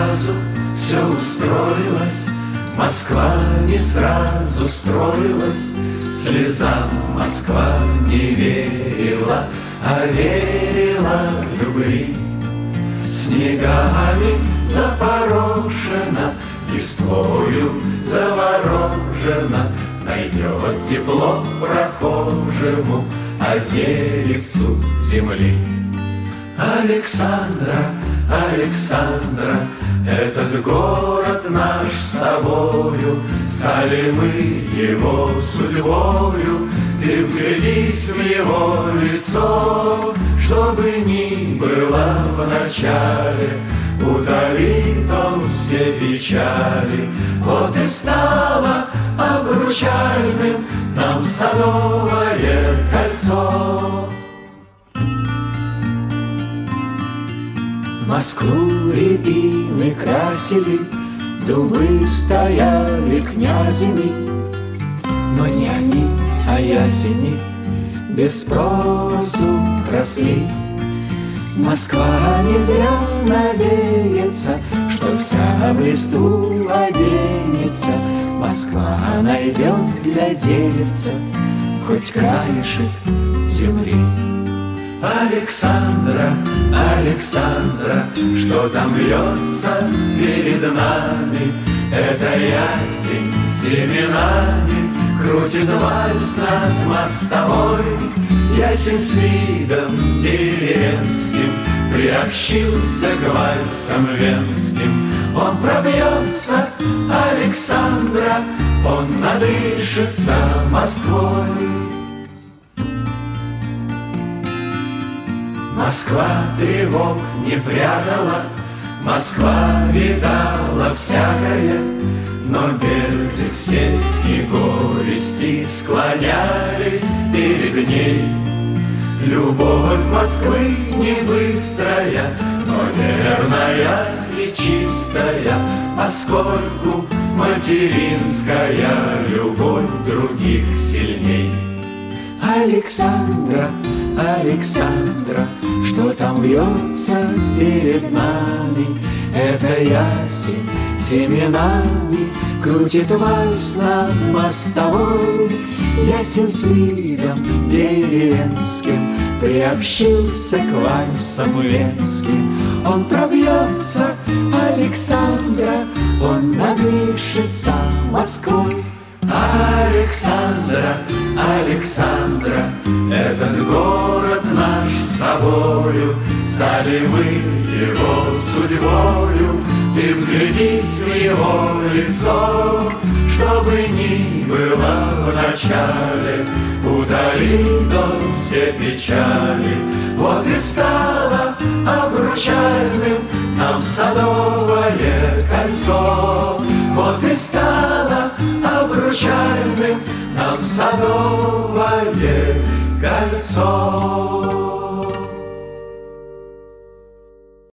сразу все устроилось, Москва не сразу строилась, слезам Москва не верила, а верила любви. Снегами запорошена, листвою заворожена, найдет тепло прохожему, а деревцу земли. Александра, Александра, этот город наш с тобою, стали мы его судьбою. Ты вглядись в его лицо, чтобы ни было в начале, удалит он все печали. Вот и стало обручальным нам Садовое кольцо. Москву рябины красили, дубы стояли князями, но не они, а ясени без спросу росли. Москва не зря надеется, что вся в листу оденется. Москва найдет для деревца хоть краешек земли. Александра, Александра, что там льется перед нами? Это ясень семенами крутит вальс над мостовой. Ясень с видом деревенским приобщился к вальсам венским. Он пробьется, Александра, он надышится Москвой. Москва тревог не прятала, Москва видала всякое, но беды все и горести склонялись перед ней. Любовь Москвы не быстрая, но верная и чистая, поскольку материнская любовь других сильней. Александра, Александра, что там вьется перед нами? Это ясень семенами крутит вальс над мостовой. Ясень с видом деревенским приобщился к вальсам венским. Он пробьется, Александра, он надышится Москвой. Александра, Александра, этот город наш с тобою, стали мы его судьбою. Ты вглядись в его лицо, чтобы ни было в начале, удалит он все печали. Вот и стало обручальным нам Садовое кольцо. Вот и стало обручальным нам Садовое кольцо.